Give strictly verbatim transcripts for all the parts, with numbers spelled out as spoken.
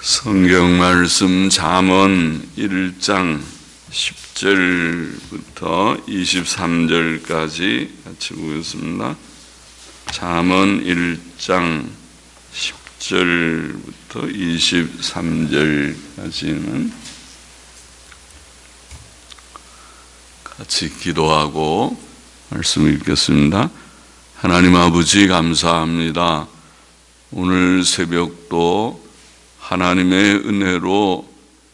성경 말씀 잠언 일 장 십 절부터 이십삼 절까지 같이 보겠습니다. 잠언 일 장 십 절부터 이십삼 절까지는 같이 기도하고 말씀 읽겠습니다. 하나님 아버지 감사합니다. 오늘 새벽도 하나님의 은혜로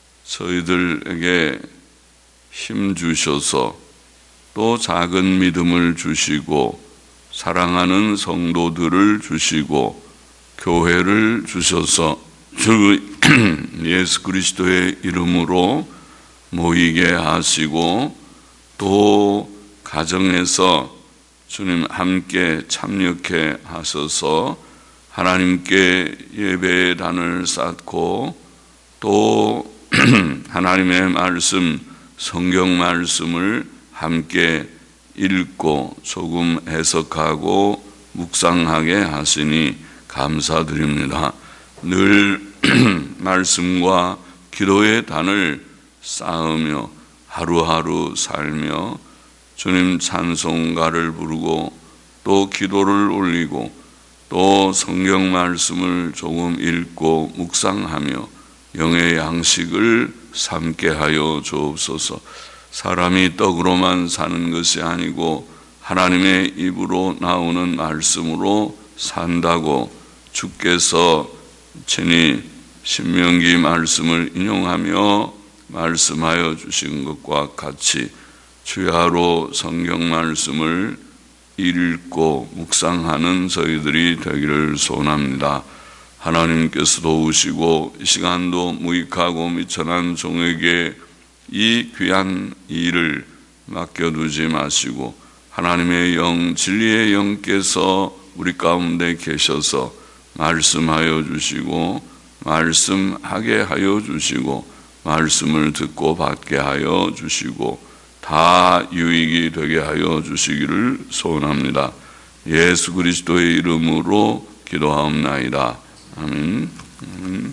저희들에게 힘 주셔서 또 작은 믿음을 주시고 사랑하는 성도들을 주시고 교회를 주셔서 주 예수 그리스도의 이름으로 모이게 하시고 또 가정에서 주님 함께 참여케 하셔서 하나님께 예배의 단을 쌓고 또 하나님의 말씀, 성경 말씀을 함께 읽고 조금 해석하고 묵상하게 하시니 감사드립니다. 늘 말씀과 기도의 단을 쌓으며 하루하루 살며 주님 찬송가를 부르고 또 기도를 올리고 또 성경 말씀을 조금 읽고 묵상하며 영의 양식을 삼게 하여 주옵소서. 사람이 떡으로만 사는 것이 아니고 하나님의 입으로 나오는 말씀으로 산다고 주께서 친히 신명기 말씀을 인용하며 말씀하여 주신 것과 같이 주야로 성경 말씀을 읽고 묵상하는 저희들이 되기를 소원합니다. 하나님께서 도우시고 이 시간도 무익하고 미천한 종에게 이 귀한 일을 맡겨두지 마시고 하나님의 영, 진리의 영께서 우리 가운데 계셔서 말씀하여 주시고 말씀하게 하여 주시고 말씀을 듣고 받게 하여 주시고 다 유익이 되게 하여 주시기를 소원합니다. 예수 그리스도의 이름으로 기도하옵나이다. 아멘. 아멘.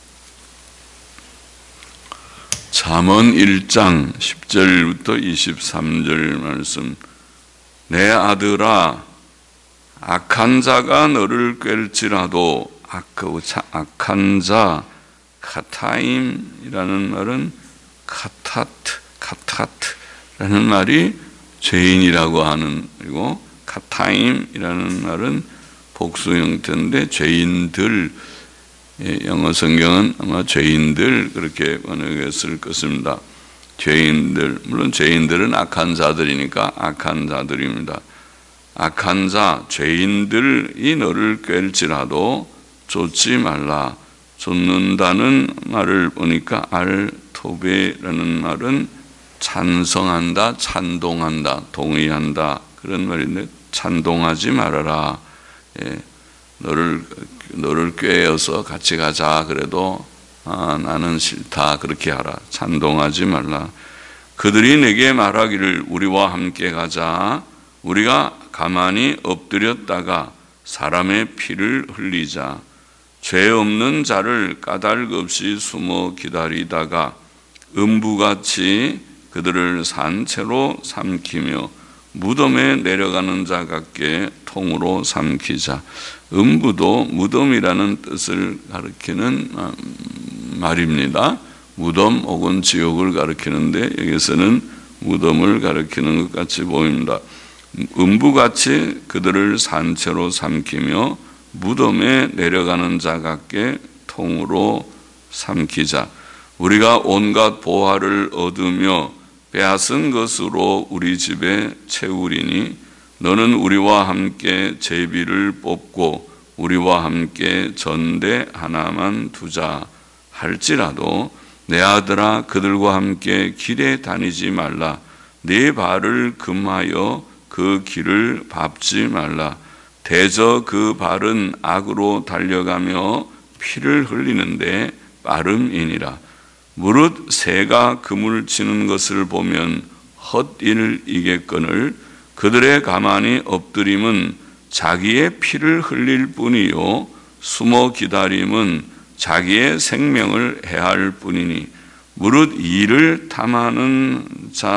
잠언 일 장 십 절부터 이십삼 절 말씀. 내 아들아, 악한 자가 너를 꿰을지라도 악한 자, 카타임이라는 말은 카타트, 카타트 라는 말이 죄인이라고 하는, 그리고 카타임이라는 말은 복수 형태인데 죄인들, 영어 성경은 아마 죄인들 그렇게 번역했을 것입니다. 죄인들, 물론 죄인들은 악한 자들이니까 악한 자들입니다. 악한 자, 죄인들이 너를 꿰을지라도 쫓지 말라. 쫓는다는 말을 보니까 알토베라는 말은 찬성한다, 찬동한다, 동의한다 그런 말인데 찬동하지 말아라. 예, 너를 너를 꾀어서 같이 가자 그래도 아, 나는 싫다 그렇게 하라. 찬동하지 말라. 그들이 내게 말하기를 우리와 함께 가자. 우리가 가만히 엎드렸다가 사람의 피를 흘리자. 죄 없는 자를 까닭 없이 숨어 기다리다가 음부같이 그들을 산채로 삼키며 무덤에 내려가는 자 같게 통으로 삼키자. 음부도 무덤이라는 뜻을 가리키는 말입니다. 무덤 혹은 지옥을 가리키는데 여기서는 무덤을 가리키는 것 같이 보입니다. 음부같이 그들을 산채로 삼키며 무덤에 내려가는 자 같게 통으로 삼키자. 우리가 온갖 보화를 얻으며 빼앗은 것으로 우리 집에 채우리니 너는 우리와 함께 제비를 뽑고 우리와 함께 전대 하나만 두자 할지라도 내 아들아 그들과 함께 길에 다니지 말라. 네 발을 금하여 그 길을 밟지 말라. 대저 그 발은 악으로 달려가며 피를 흘리는데 빠름이니라. 무릇 새가 그물 치는 것을 보면 헛일이겠거늘 그들의 가만히 엎드림은 자기의 피를 흘릴 뿐이요 숨어 기다림은 자기의 생명을 해할 뿐이니 무릇 이를 탐하는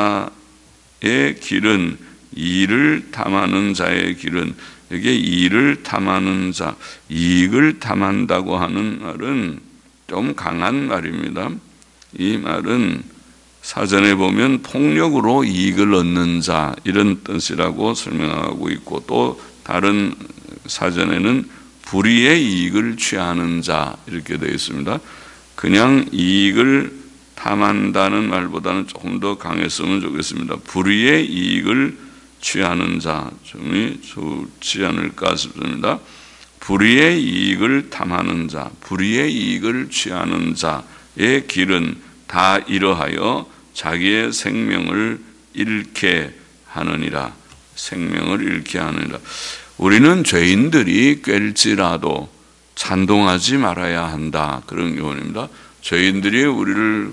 자의 길은 이를 탐하는 자의 길은 이게 이를 탐하는 자, 이익을 탐한다고 하는 말은 좀 강한 말입니다. 이 말은 사전에 보면 폭력으로 이익을 얻는 자 이런 뜻이라고 설명하고 있고, 또 다른 사전에는 불의의 이익을 취하는 자 이렇게 되어 있습니다. 그냥 이익을 탐한다는 말보다는 조금 더 강했으면 좋겠습니다. 불의의 이익을 취하는 자 점이 좋지 않을까 싶습니다. 불의의 이익을 탐하는 자, 불의의 이익을 취하는 자의 길은 다 이러하여 자기의 생명을 잃게 하느니라. 생명을 잃게 하느니라. 우리는 죄인들이 꿰일지라도 찬동하지 말아야 한다, 그런 교훈입니다. 죄인들이 우리를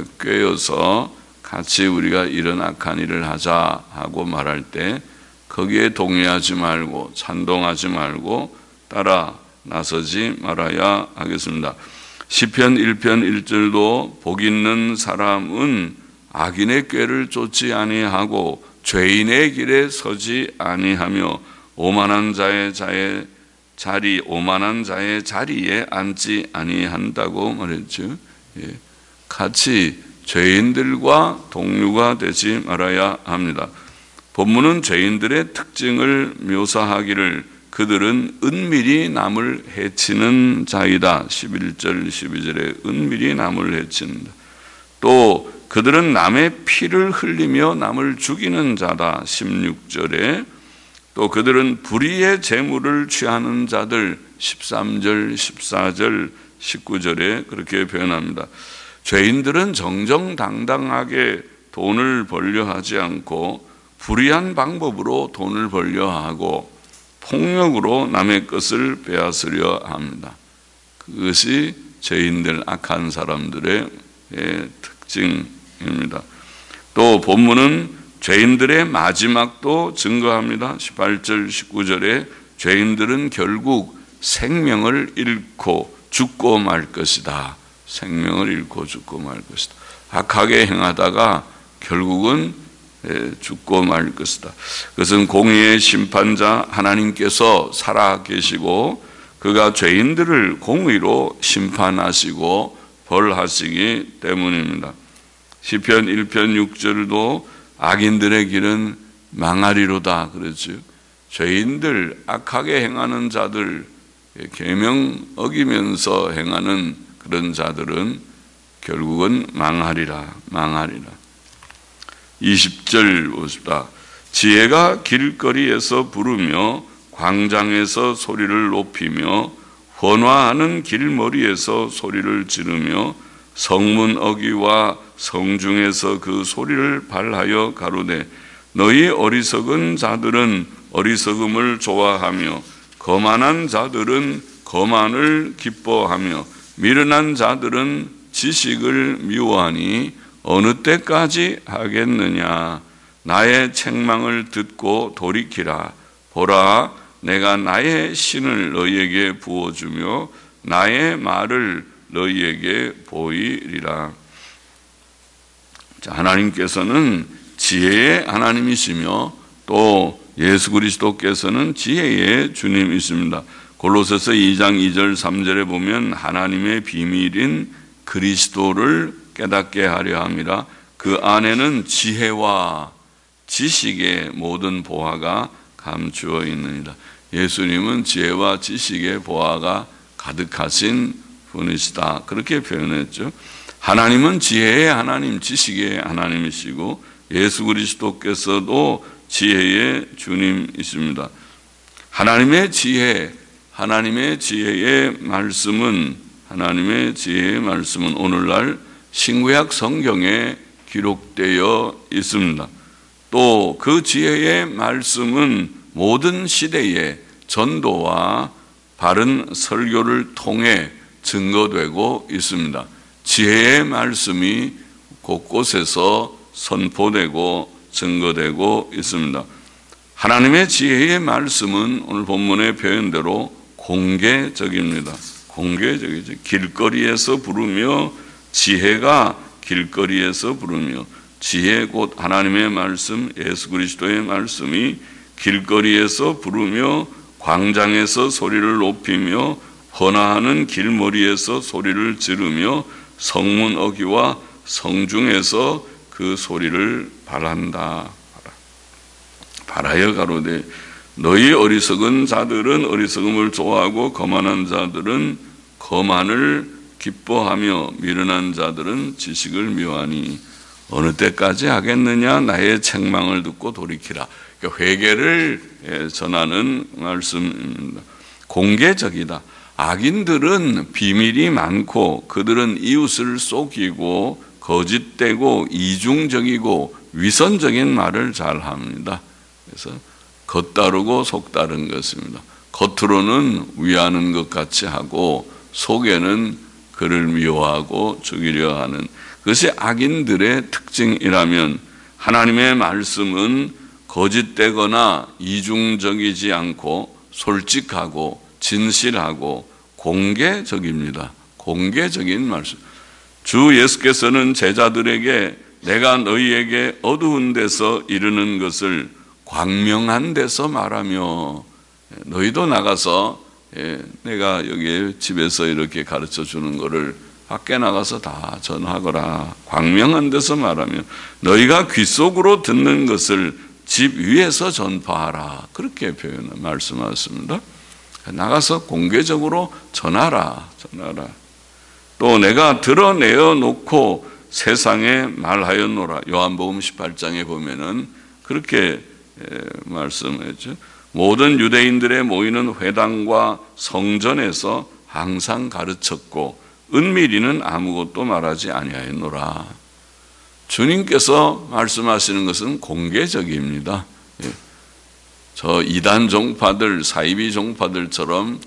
꿰어서 같이 우리가 이런 악한 일을 하자 하고 말할 때 거기에 동의하지 말고 찬동하지 말고 따라 나서지 말아야 하겠습니다. 시편 일 편 일 절도 복 있는 사람은 악인의 꾀를 쫓지 아니하고 죄인의 길에 서지 아니하며 오만한 자의 자의 자리 오만한 자의 자리에 앉지 아니한다고 말했죠. 예. 같이 죄인들과 동류가 되지 말아야 합니다. 본문은 죄인들의 특징을 묘사하기를 그들은 은밀히 남을 해치는 자이다. 십일 절 십이 절에 은밀히 남을 해친다. 또 그들은 남의 피를 흘리며 남을 죽이는 자다. 십육 절에 또 그들은 불의의 재물을 취하는 자들. 십삼 절 십사 절 십구 절에 그렇게 표현합니다. 죄인들은 정정당당하게 돈을 벌려 하지 않고 불의한 방법으로 돈을 벌려 하고 폭력으로 남의 것을 빼앗으려 합니다. 그것이 죄인들, 악한 사람들의 특징입니다. 또 본문은 죄인들의 마지막도 증거합니다. 십팔 절 십구 절에 죄인들은 결국 생명을 잃고 죽고 말 것이다. 생명을 잃고 죽고 말 것이다. 악하게 행하다가 결국은 죽고 말 것이다. 그것은 공의의 심판자 하나님께서 살아 계시고 그가 죄인들을 공의로 심판하시고 벌하시기 때문입니다. 시편 일 편 육 절도 악인들의 길은 망하리로다 그랬죠. 죄인들, 악하게 행하는 자들, 계명 어기면서 행하는 그런 자들은 결국은 망하리라, 망하리라. 이십 절 보십시다. 지혜가 길거리에서 부르며 광장에서 소리를 높이며 헌화하는 길머리에서 소리를 지르며 성문 어귀와 성중에서 그 소리를 발하여 가로되 너희 어리석은 자들은 어리석음을 좋아하며 거만한 자들은 거만을 기뻐하며 미련한 자들은 지식을 미워하니 어느 때까지 하겠느냐. 나의 책망을 듣고 돌이키라. 보라, 내가 나의 신을 너희에게 부어주며 나의 말을 너희에게 보이리라. 자, 하나님께서는 지혜의 하나님이시며 또 예수 그리스도께서는 지혜의 주님이십니다. 골로새서 이 장 이 절 삼 절에 보면 하나님의 비밀인 그리스도를 깨닫게 하려 함이라. 그 안에는 지혜와 지식의 모든 보화가 감추어 있느니라. 예수님은 지혜와 지식의 보화가 가득하신 분이시다. 그렇게 표현했죠. 하나님은 지혜의 하나님, 지식의 하나님이시고 예수 그리스도께서도 지혜의 주님이십니다. 하나님의 지혜, 하나님의 지혜의 말씀은 하나님의 지혜의 말씀은 오늘날 신구약 성경에 기록되어 있습니다. 또 그 지혜의 말씀은 모든 시대의 전도와 바른 설교를 통해 증거되고 있습니다. 지혜의 말씀이 곳곳에서 선포되고 증거되고 있습니다. 하나님의 지혜의 말씀은 오늘 본문의 표현대로 공개적입니다. 공개적이죠. 길거리에서 부르며 지혜가 길거리에서 부르며 지혜 곧 하나님의 말씀 예수 그리스도의 말씀이 길거리에서 부르며 광장에서 소리를 높이며 헌화하는 길머리에서 소리를 지르며 성문 어귀와 성중에서 그 소리를 발한다. 발하여 가로되 너희 어리석은 자들은 어리석음을 좋아하고 거만한 자들은 거만을 기뻐하며 미련한 자들은 지식을 미워하니 어느 때까지 하겠느냐 나의 책망을 듣고 돌이키라. 그러니까 회개를 전하는 말씀입니다. 공개적이다. 악인들은 비밀이 많고 그들은 이웃을 속이고 거짓되고 이중적이고 위선적인 말을 잘합니다. 그래서 겉다르고 속다른 것입니다. 겉으로는 위하는 것 같이 하고 속에는 그를 미워하고 죽이려 하는 그것이 악인들의 특징이라면 하나님의 말씀은 거짓되거나 이중적이지 않고 솔직하고 진실하고 공개적입니다. 공개적인 말씀. 주 예수께서는 제자들에게 내가 너희에게 어두운 데서 이르는 것을 광명한 데서 말하며 너희도 나가서 내가 여기 집에서 이렇게 가르쳐 주는 것을 밖에 나가서 다 전하거라. 광명한 데서 말하며 너희가 귀 속으로 듣는 것을 집 위에서 전파하라. 그렇게 표현 말씀하셨습니다. 나가서 공개적으로 전하라. 전하라. 또 내가 드러내어 놓고 세상에 말하였노라. 요한복음 십팔 장에 보면은 그렇게 말씀했죠. 모든 유대인들의 모이는 회당과 성전에서 항상 가르쳤고 은밀히는 아무것도 말하지 아니하였노라. 주님께서 말씀하시는 것은 공개적입니다. 저 이단 종파들, 사이비 종파들처럼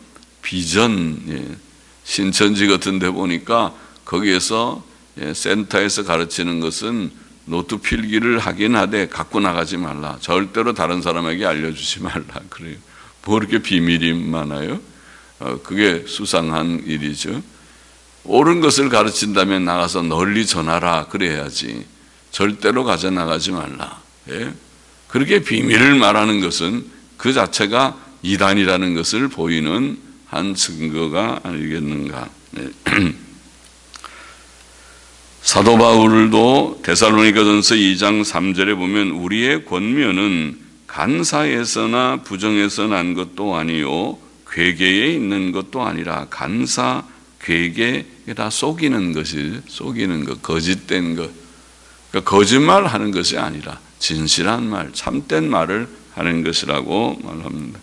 비전 신천지 같은 데 보니까 거기에서 센터에서 가르치는 것은 노트 필기를 하긴 하되 갖고 나가지 말라. 절대로 다른 사람에게 알려주지 말라. 그래요. 뭐 이렇게 비밀이 많아요? 어, 그게 수상한 일이죠. 옳은 것을 가르친다면 나가서 널리 전하라. 그래야지. 절대로 가져 나가지 말라. 예? 그렇게 비밀을 말하는 것은 그 자체가 이단이라는 것을 보이는 한 증거가 아니겠는가. 네. 사도 바울도 데살로니가전서 이 장 삼 절에 보면 우리의 권면은 간사에서나 부정에서 난 것도 아니요 괴계에 있는 것도 아니라 간사, 괴계 다 속이는 것이 속이는 것, 거짓된 것. 그러니까 거짓말 하는 것이 아니라 진실한 말, 참된 말을 하는 것이라고 말합니다.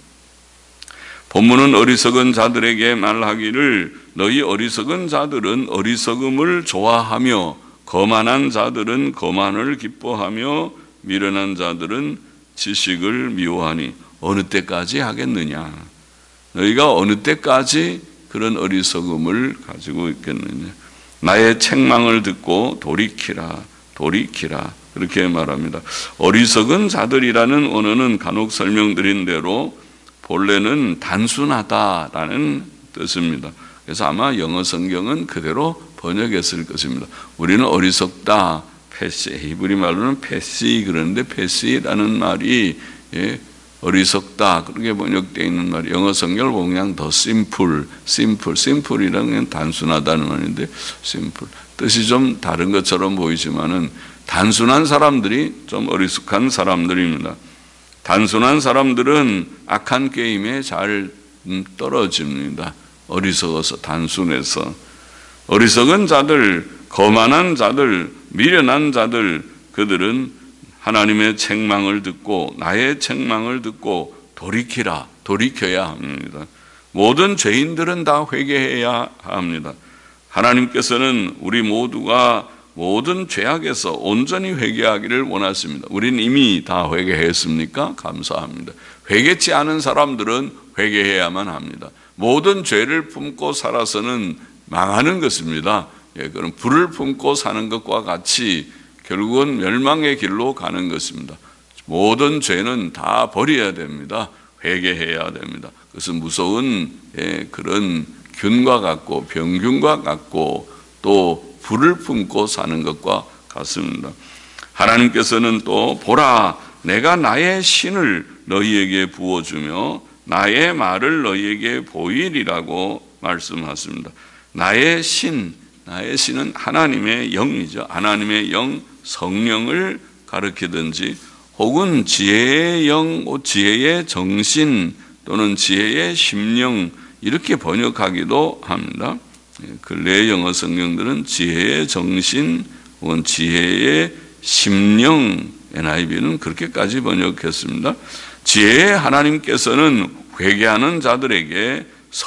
본문은 어리석은 자들에게 말하기를 너희 어리석은 자들은 어리석음을 좋아하며 거만한 자들은 거만을 기뻐하며 미련한 자들은 지식을 미워하니 어느 때까지 하겠느냐? 너희가 어느 때까지 그런 어리석음을 가지고 있겠느냐? 나의 책망을 듣고 돌이키라, 돌이키라 그렇게 말합니다. 어리석은 자들이라는 언어는 간혹 설명드린 대로 본래는 단순하다라는 뜻입니다. 그래서 아마 영어 성경은 그대로 번역했을 것입니다. 우리는 어리석다, 패시, 히브리 말로는 패시 그러는데 패시라는 말이 예, 어리석다 그렇게 번역되어 있는 말이 영어 성경을 보면 그냥 더 심플, 심플, 심플이라는 건 단순하다는 말인데 심플 뜻이 좀 다른 것처럼 보이지만은 단순한 사람들이 좀 어리숙한 사람들입니다. 단순한 사람들은 악한 게임에 잘 떨어집니다. 어리석어서 단순해서 어리석은 자들, 거만한 자들, 미련한 자들 그들은 하나님의 책망을 듣고 나의 책망을 듣고 돌이키라, 돌이켜야 합니다. 모든 죄인들은 다 회개해야 합니다. 하나님께서는 우리 모두가 모든 죄악에서 온전히 회개하기를 원하십니다. 우리는 이미 다 회개했습니까? 감사합니다. 회개치 않은 사람들은 회개해야만 합니다. 모든 죄를 품고 살아서는 망하는 것입니다. 예, 그럼 불을 품고 사는 것과 같이 결국은 멸망의 길로 가는 것입니다. 모든 죄는 다 버려야 됩니다. 회개해야 됩니다. 그것은 무서운 예, 그런 균과 같고 병균과 같고 또 불을 품고 사는 것과 같습니다. 하나님께서는 또 보라 내가 나의 신을 너희에게 부어주며 나의 말을 너희에게 보이리라고 말씀하십니다. 나의 신, 나의 신은 하나님의 영이죠. 하나님의 영, 성령을 가리키든지 혹은 지혜의 영, 지혜의 정신 또는 지혜의 심령 이렇게 번역하기도 합니다. 근래의 영어 성경들은 지혜의 정신 혹은 지혜의 심령, 엔아이비는 그렇게까지 번역했습니다. 지혜의 하나님께서는 회개하는 자들에게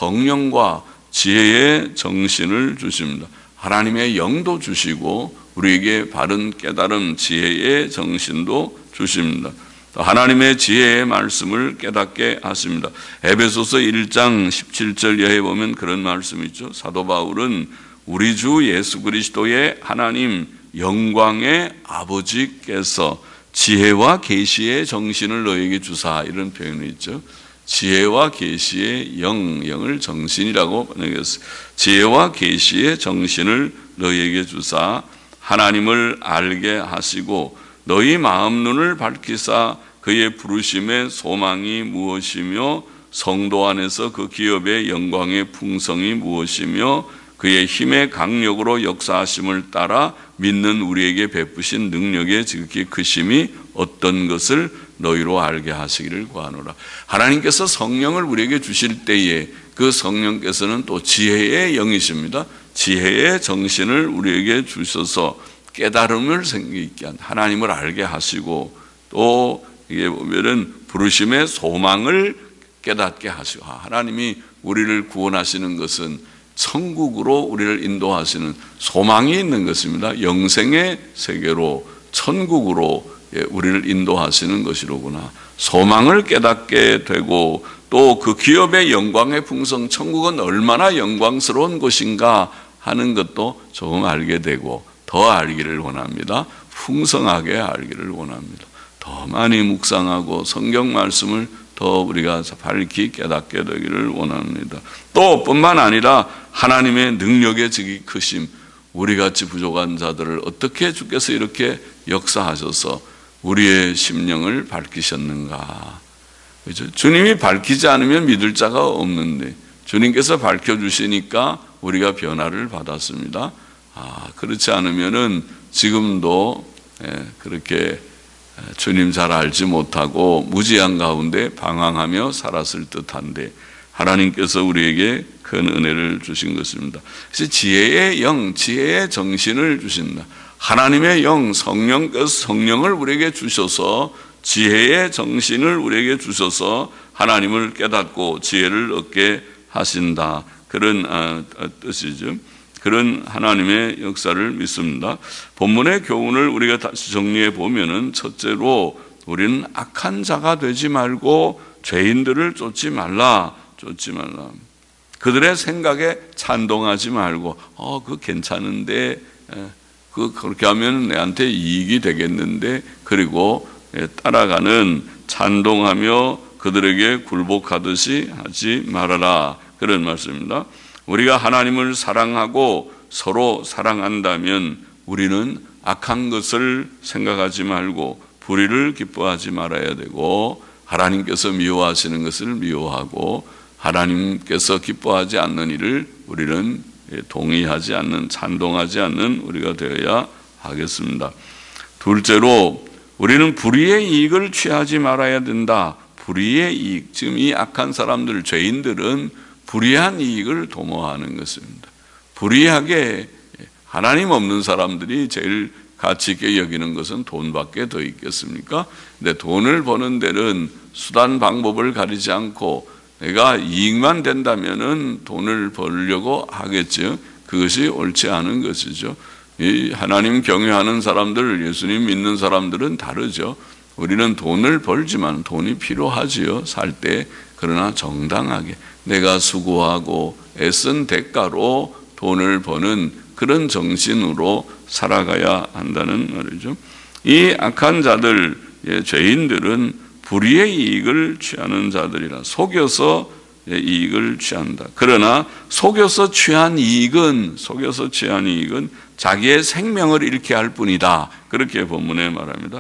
성령과 지혜의 정신을 주십니다. 하나님의 영도 주시고 우리에게 바른 깨달음, 지혜의 정신도 주십니다. 하나님의 지혜의 말씀을 깨닫게 하십니다. 에베소서 일 장 십칠 절 이하에 보면 그런 말씀이 있죠. 사도 바울은 우리 주 예수 그리스도의 하나님 영광의 아버지께서 지혜와 계시의 정신을 너에게 주사 이런 표현이 있죠. 지혜와 계시의 영, 영을 정신이라고 번역했어요. 지혜와 계시의 정신을 너희에게 주사 하나님을 알게 하시고 너희 마음 눈을 밝히사 그의 부르심의 소망이 무엇이며 성도 안에서 그 기업의 영광의 풍성이 무엇이며 그의 힘의 강력으로 역사하심을 따라 믿는 우리에게 베푸신 능력의 지극히 크심이 어떤 것을 너희로 알게 하시기를 구하노라. 하나님께서 성령을 우리에게 주실 때에 그 성령께서는 또 지혜의 영이십니다. 지혜의 정신을 우리에게 주셔서 깨달음을 생기게 한 하나님을 알게 하시고 또 이게 보면은 부르심의 소망을 깨닫게 하시고 하나님이 우리를 구원하시는 것은 천국으로 우리를 인도하시는 소망이 있는 것입니다. 영생의 세계로 천국으로 우리를 인도하시는 것이로구나. 소망을 깨닫게 되고 또 그 기업의 영광의 풍성 천국은 얼마나 영광스러운 곳인가 하는 것도 조금 알게 되고 더 알기를 원합니다. 풍성하게 알기를 원합니다. 더 많이 묵상하고 성경 말씀을 더 우리가 밝히 깨닫게 되기를 원합니다. 또 뿐만 아니라 하나님의 능력의 지극히 크심, 우리같이 부족한 자들을 어떻게 주께서 이렇게 역사하셔서 우리의 심령을 밝히셨는가. 그렇죠? 주님이 밝히지 않으면 믿을 자가 없는데 주님께서 밝혀주시니까 우리가 변화를 받았습니다. 아, 그렇지 않으면은 지금도 그렇게 주님 잘 알지 못하고 무지한 가운데 방황하며 살았을 듯한데 하나님께서 우리에게 큰 은혜를 주신 것입니다. 그래서 지혜의 영, 지혜의 정신을 주신다. 하나님의 영, 성령께서 성령을 우리에게 주셔서 지혜의 정신을 우리에게 주셔서 하나님을 깨닫고 지혜를 얻게 하신다. 그런 뜻이죠. 그런 하나님의 역사를 믿습니다. 본문의 교훈을 우리가 다시 정리해 보면은 첫째로 우리는 악한 자가 되지 말고 죄인들을 쫓지 말라, 쫓지 말라. 그들의 생각에 찬동하지 말고, 어, 그거 괜찮은데, 그 그렇게 하면 내한테 이익이 되겠는데, 그리고 따라가는 찬동하며 그들에게 굴복하듯이 하지 말아라. 그런 말씀입니다. 우리가 하나님을 사랑하고 서로 사랑한다면 우리는 악한 것을 생각하지 말고 불의를 기뻐하지 말아야 되고 하나님께서 미워하시는 것을 미워하고 하나님께서 기뻐하지 않는 일을 우리는 동의하지 않는, 찬동하지 않는 우리가 되어야 하겠습니다. 둘째로 우리는 불의의 이익을 취하지 말아야 된다. 불의의 이익, 지금 이 악한 사람들, 죄인들은 불의한 이익을 도모하는 것입니다. 불의하게 하나님 없는 사람들이 제일 가치 있게 여기는 것은 돈밖에 더 있겠습니까? 근데 돈을 버는 데는 수단 방법을 가리지 않고 내가 이익만 된다면은 돈을 벌려고 하겠죠. 그것이 옳지 않은 것이죠. 이 하나님 경외하는 사람들, 예수님 믿는 사람들은 다르죠. 우리는 돈을 벌지만 돈이 필요하지요. 살 때. 그러나 정당하게 내가 수고하고 애쓴 대가로 돈을 버는 그런 정신으로 살아가야 한다는 말이죠. 이 악한 자들, 죄인들은 불의의 이익을 취하는 자들이라 속여서 이익을 취한다. 그러나 속여서 취한 이익은 속여서 취한 이익은 자기의 생명을 잃게 할 뿐이다. 그렇게 본문에 말합니다.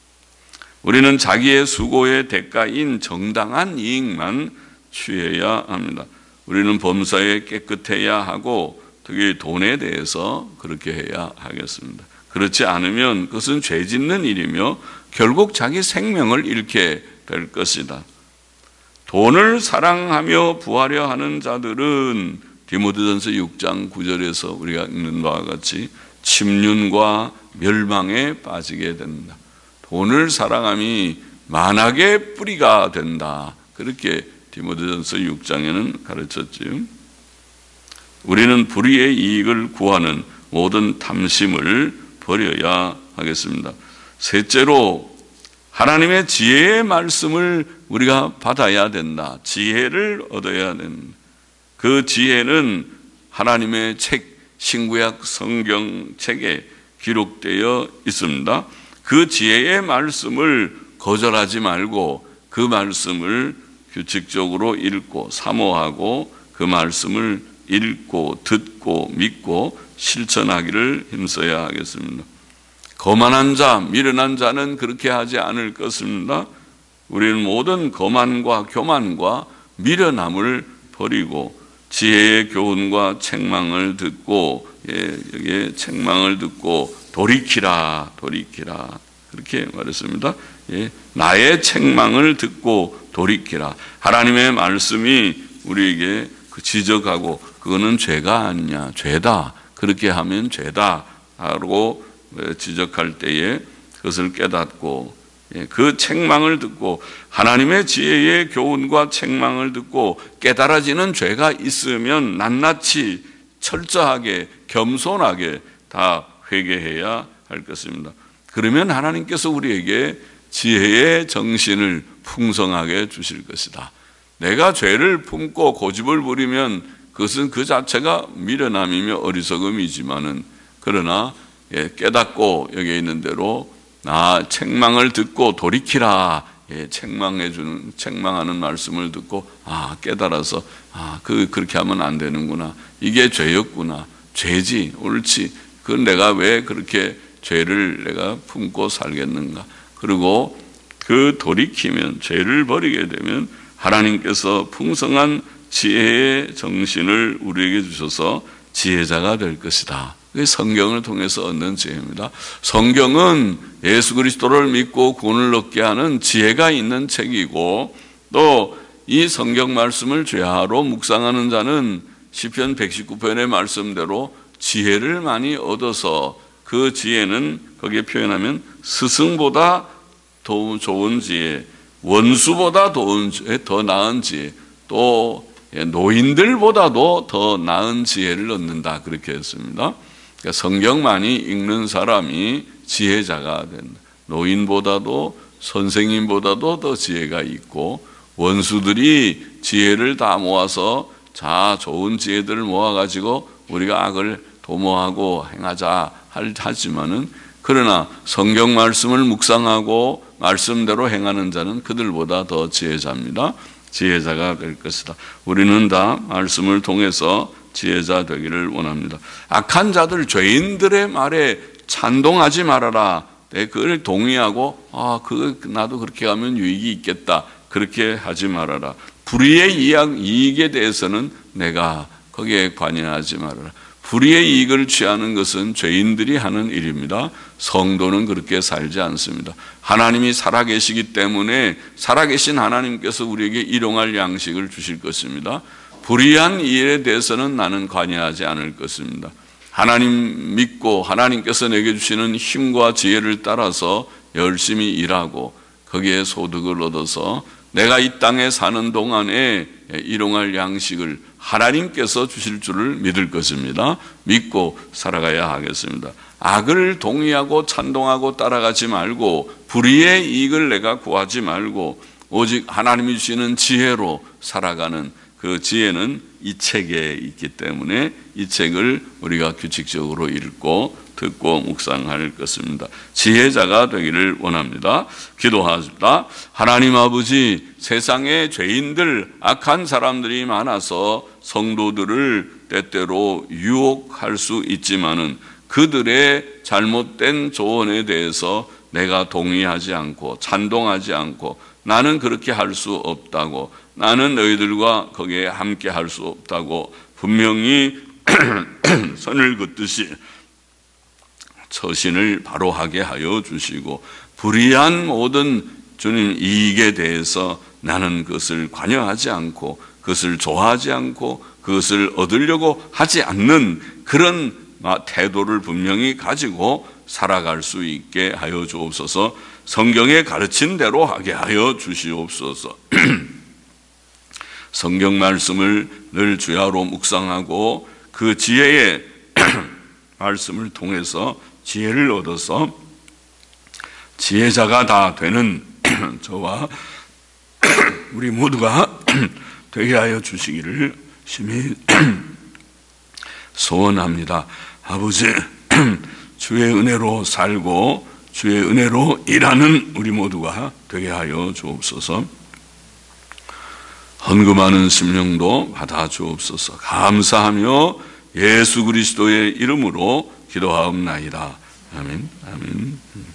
우리는 자기의 수고의 대가인 정당한 이익만 취해야 합니다. 우리는 범사에 깨끗해야 하고 특히 돈에 대해서 그렇게 해야 하겠습니다. 그렇지 않으면 그것은 죄 짓는 일이며 결국 자기 생명을 잃게 될 것이다. 돈을 사랑하며 부하려 하는 자들은 디모데전서 육 장 구 절에서 우리가 읽는 바와 같이 침륜과 멸망에 빠지게 된다. 돈을 사랑함이 만악의 뿌리가 된다. 그렇게 디모데전서 육 장에는 가르쳤지요. 우리는 불의의 이익을 구하는 모든 탐심을 버려야 하겠습니다. 셋째로 하나님의 지혜의 말씀을 우리가 받아야 된다. 지혜를 얻어야 된다. 그 지혜는 하나님의 책, 신구약 성경책에 기록되어 있습니다. 그 지혜의 말씀을 거절하지 말고 그 말씀을 규칙적으로 읽고 사모하고 그 말씀을 읽고 듣고 믿고 실천하기를 힘써야 하겠습니다. 거만한 자, 미련한 자는 그렇게 하지 않을 것입니다. 우리는 모든 거만과 교만과 미련함을 버리고 지혜의 교훈과 책망을 듣고 예, 여기에 책망을 듣고 돌이키라 돌이키라 그렇게 말했습니다. 예, 나의 책망을 듣고 돌이키라. 하나님의 말씀이 우리에게 지적하고 그거는 죄가 아니냐, 죄다. 그렇게 하면 죄다 하고 지적할 때에 그것을 깨닫고 그 책망을 듣고 하나님의 지혜의 교훈과 책망을 듣고 깨달아지는 죄가 있으면 낱낱이 철저하게 겸손하게 다 회개해야 할 것입니다. 그러면 하나님께서 우리에게 지혜의 정신을 풍성하게 주실 것이다. 내가 죄를 품고 고집을 부리면 그것은 그 자체가 미련함이며 어리석음이지만은 그러나 예, 깨닫고 여기 있는 대로 나 책망을 듣고 돌이키라. 예, 책망해 주는 책망하는 말씀을 듣고 아 깨달아서 아 그 그렇게 하면 안 되는구나. 이게 죄였구나. 죄지, 옳지. 그건 내가 왜 그렇게 죄를 내가 품고 살겠는가. 그리고 그 돌이키면 죄를 버리게 되면 하나님께서 풍성한 지혜의 정신을 우리에게 주셔서 지혜자가 될 것이다. 그게 성경을 통해서 얻는 지혜입니다. 성경은 예수 그리스도를 믿고 구원을 얻게 하는 지혜가 있는 책이고 또 이 성경 말씀을 죄하로 묵상하는 자는 시편 백십구 편의 말씀대로 지혜를 많이 얻어서 그 지혜는 거기에 표현하면 스승보다 더 좋은 지혜, 원수보다 더 나은 지혜, 또 노인들보다도 더 나은 지혜를 얻는다. 그렇게 했습니다. 그러니까 성경 많이 읽는 사람이 지혜자가 된다. 노인보다도 선생님보다도 더 지혜가 있고 원수들이 지혜를 다 모아서 자 좋은 지혜들을 모아가지고 우리가 악을 도모하고 행하자 하지만은 그러나 성경 말씀을 묵상하고 말씀대로 행하는 자는 그들보다 더 지혜자입니다. 지혜자가 될 것이다. 우리는 다 말씀을 통해서 지혜자 되기를 원합니다. 악한 자들, 죄인들의 말에 찬동하지 말아라. 네, 그걸 동의하고 아, 그 나도 그렇게 하면 유익이 있겠다. 그렇게 하지 말아라. 불의의 이익에 대해서는 내가 거기에 관여하지 말아라. 불의의 이익을 취하는 것은 죄인들이 하는 일입니다. 성도는 그렇게 살지 않습니다. 하나님이 살아계시기 때문에 살아계신 하나님께서 우리에게 일용할 양식을 주실 것입니다. 불의한 일에 대해서는 나는 관여하지 않을 것입니다. 하나님 믿고 하나님께서 내게 주시는 힘과 지혜를 따라서 열심히 일하고 거기에 소득을 얻어서 내가 이 땅에 사는 동안에 일용할 양식을 하나님께서 주실 줄을 믿을 것입니다. 믿고 살아가야 하겠습니다. 악을 동의하고 찬동하고 따라가지 말고 불의의 이익을 내가 구하지 말고 오직 하나님이 주시는 지혜로 살아가는 그 지혜는 이 책에 있기 때문에 이 책을 우리가 규칙적으로 읽고 듣고 묵상할 것입니다. 지혜자가 되기를 원합니다. 기도하십니다. 하나님 아버지, 세상에 죄인들, 악한 사람들이 많아서 성도들을 때때로 유혹할 수 있지만은 그들의 잘못된 조언에 대해서 내가 동의하지 않고 찬동하지 않고 나는 그렇게 할 수 없다고, 나는 너희들과 거기에 함께 할 수 없다고 분명히 선을 긋듯이 처신을 바로 하게 하여 주시고, 불의한 모든 주님 이익에 대해서 나는 그것을 관여하지 않고 그것을 좋아하지 않고 그것을 얻으려고 하지 않는 그런 태도를 분명히 가지고 살아갈 수 있게 하여 주옵소서. 성경에 가르친 대로 하게 하여 주시옵소서. 성경 말씀을 늘 주야로 묵상하고 그 지혜의 말씀을 통해서 지혜를 얻어서 지혜자가 다 되는 저와 우리 모두가 되게 하여 주시기를 심히 소원합니다. 아버지, 주의 은혜로 살고 주의 은혜로 일하는 우리 모두가 되게 하여 주옵소서. 헌금하는 심령도 받아 주옵소서. 감사하며 예수 그리스도의 이름으로 기도하옵나이다. 아멘. 아멘.